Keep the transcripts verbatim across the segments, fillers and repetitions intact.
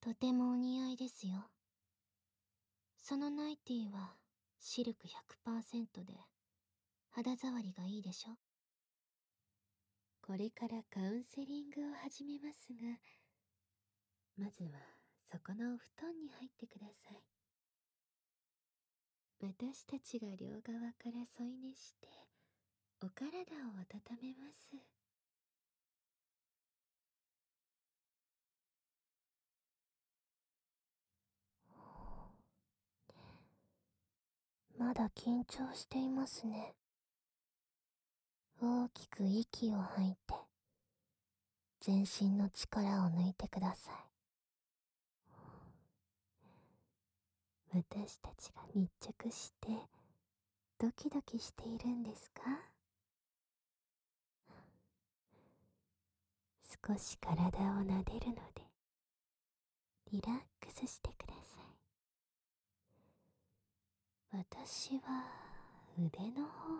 とてもお似合いですよ。そのナイティはシルク ひゃくパーセント で肌触りがいいでしょ。これからカウンセリングを始めますが、まずはそこのお布団に入ってください。私たちが両側から添い寝してお体を温めます。まだ緊張していますね。大きく息を吐いて全身の力を抜いてください。私たちが密着してドキドキしているんですか？少し体を撫でるのでリラックスしてください。私は腕の方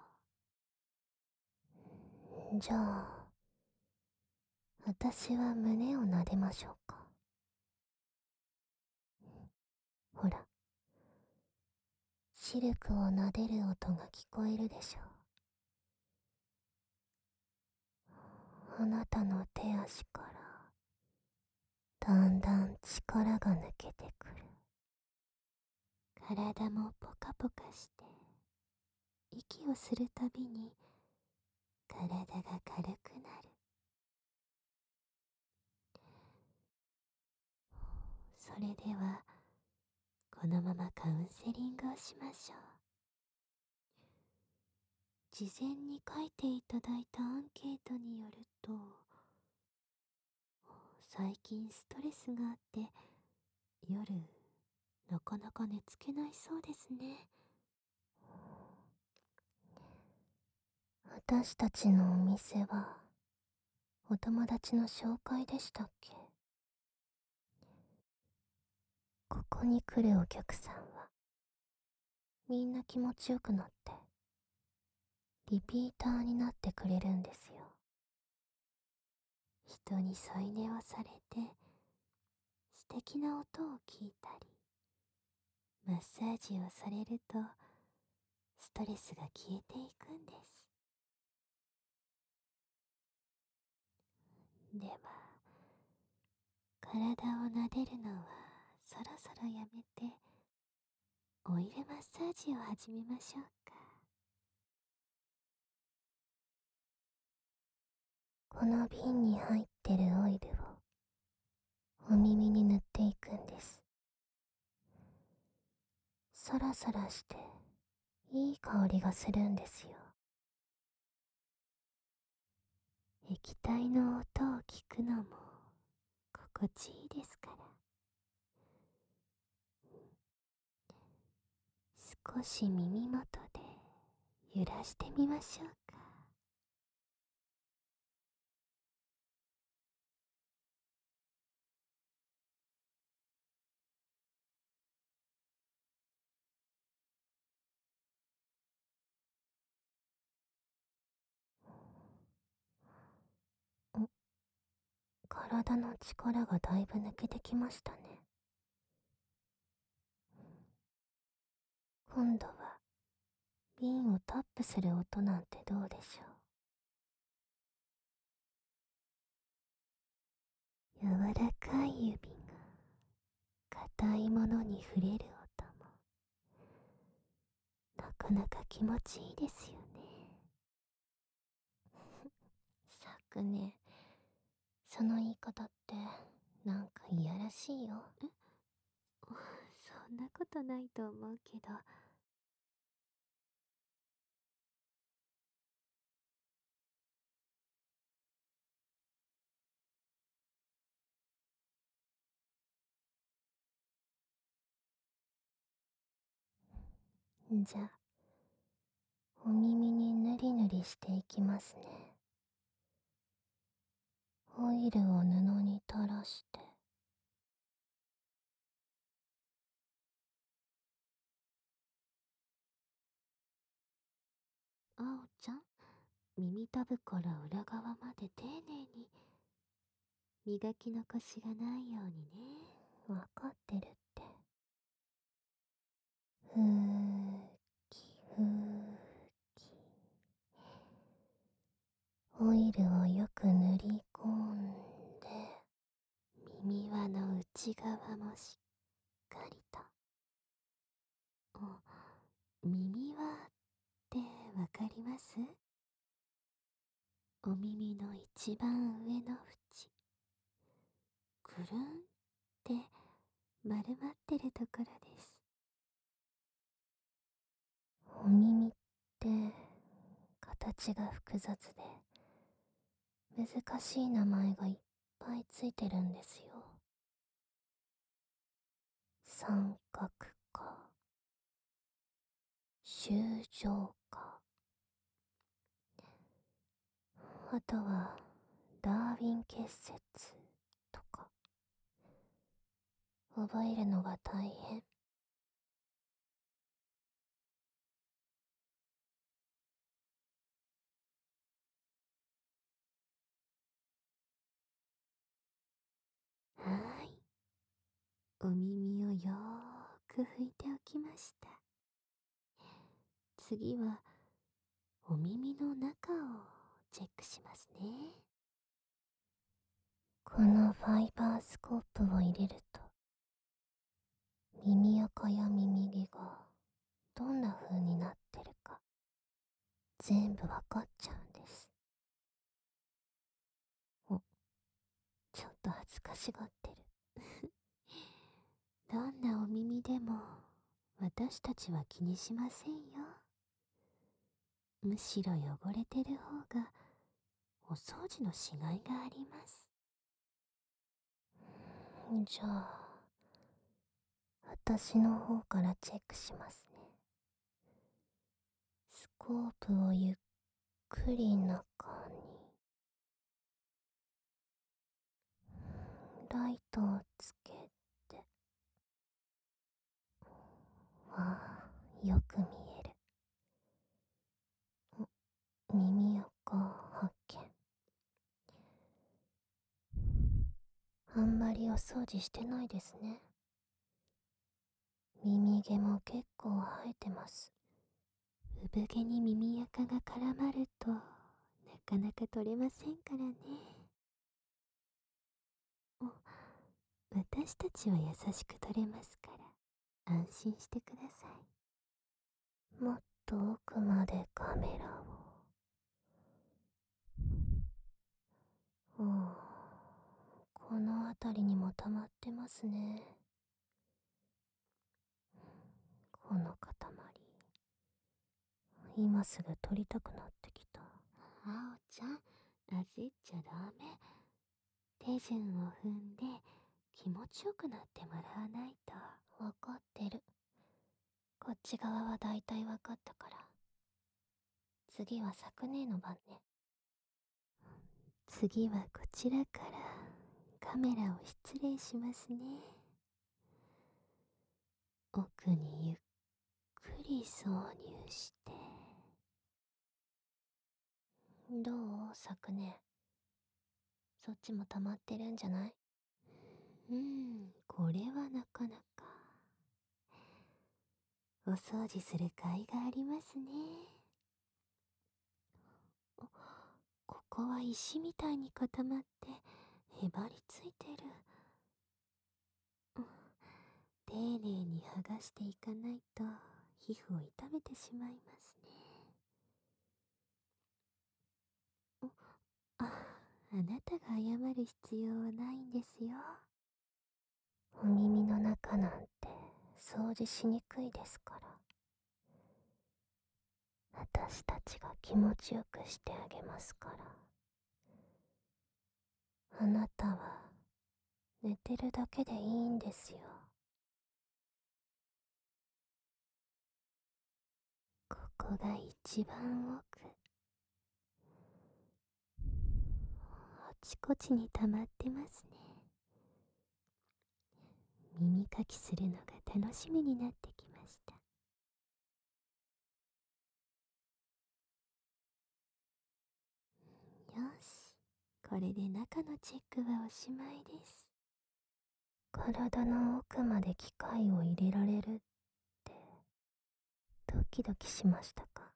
を。じゃあ私は胸を撫でましょうか。ほら、シルクを撫でる音が聞こえるでしょう。あなたの手足からだんだん力が抜けてくる。体もポカポカして息をするたびに体が軽くなる。それではこのままカウンセリングをしましょう。事前に書いていただいたアンケートによると、最近ストレスがあって夜なかなか寝つけないそうですね。私たちのお店はお友達の紹介でしたっけ？ここに来るお客さんはみんな気持ちよくなってリピーターになってくれるんですよ。人に添い寝をされて素敵な音を聞いたりマッサージをされるとストレスが消えていくんです。では体を撫でるのはそろそろやめてオイルマッサージを始めましょうか。この瓶に入ってるオイルをお耳に塗っていくんです。サラサラしていい香りがするんですよ。液体の音を聞くのも心地いいですから。少し耳元で揺らしてみましょうか。ん体の力がだいぶ抜けてきましたね。今度は瓶をタップする音なんてどうでしょう。柔らかい指が硬いものに触れる音もなかなか気持ちいいですよね。昨年その言い方ってなんかいやらしいよ。えそんなことないと思うけど。じゃあお耳にぬりぬりしていきますね。オイルを布に垂らして。あおちゃん、耳たぶから裏側まで丁寧に磨き残しがないようにね。 わかってるって。ふーきふーき。オイルをよく塗り込んで、耳輪の内側もしっかりと。お、耳輪ってわかります？お耳の一番上の縁、くるんって丸まってるところです。お耳って形が複雑で難しい名前がいっぱいついてるんですよ。三角か修正か、あとはダーウィン結節とか、覚えるのが大変。はーい、お耳をよーく拭いておきました。次はお耳の中をチェックしますね。このファイバースコープを入れると、耳垢や耳毛がどんな風になってるか全部わかっちゃうんです。お、ちょっと恥ずかしがってる。どんなお耳でも私たちは気にしませんよ。むしろ汚れてる方がお掃除のしがいがあります。じゃあ私の方からチェックしますね。スコープをゆっくり中に、ライトをつけて、わあ、よく見える。耳垢発見。あんまりお掃除してないですね。耳毛も結構生えてます。産毛に耳垢が絡まるとなかなか取れませんからね。お、私たちは優しく取れますから安心してください。もっと奥までカメラを。おう、この辺りにも溜まってますね。この塊今すぐ取りたくなってきた。あおちゃん、焦っちゃダメ。手順を踏んで気持ちよくなってもらわないと。わかってる。こっち側はだいたいわかったから。次は昨年の番ね。次はこちらからカメラを失礼しますね。奥にゆっくり挿入して。どう昨年。そっちも溜まってるんじゃない？うん、これはなかなか。お掃除する甲斐がありますね。ここは石みたいに固まってへばりついてる。丁寧に剥がしていかないと皮膚を痛めてしまいますね。あ、あなたが謝る必要はないんですよ。お耳の中なんて掃除しにくいですから。私たちが気持ちよくしてあげますから。あなたは寝てるだけでいいんですよ。ここが一番奥。あちこちに溜まってますね。耳かきするのが楽しみになってきました。よし、これで中のチェックはおしまいです。 体の奥まで機械を入れられるってドキドキしましたか？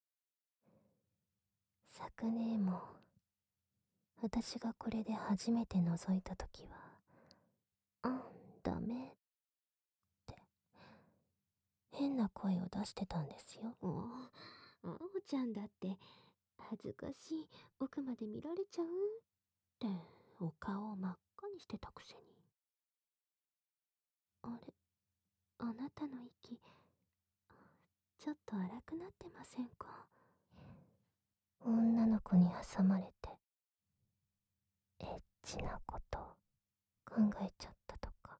昨年も私がこれで初めて覗いたときは、あん、ダメって変な声を出してたんですよ。もう、あおちゃんだって恥ずかしい、奥まで見られちゃうってお顔を真っ赤にしてたくせに。あれ、あなたの息、ちょっと荒くなってませんか？女の子に挟まれて、エッチなこと考えちゃったとか。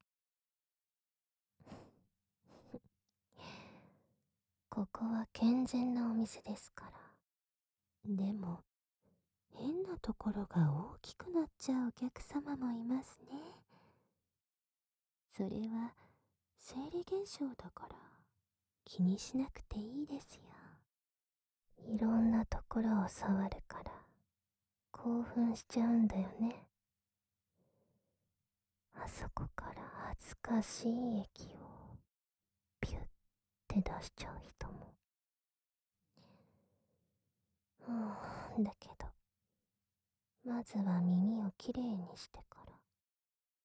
ここは健全なお店ですから。でも、変なところが大きくなっちゃうお客様もいますね。それは生理現象だから気にしなくていいですよ。いろんなところを触るから興奮しちゃうんだよね。あそこから恥ずかしい液をピュッて出しちゃう人も。うん、だけどまずは耳をきれいにしてから、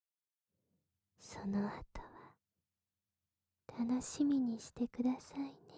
その後は楽しみにしてくださいね。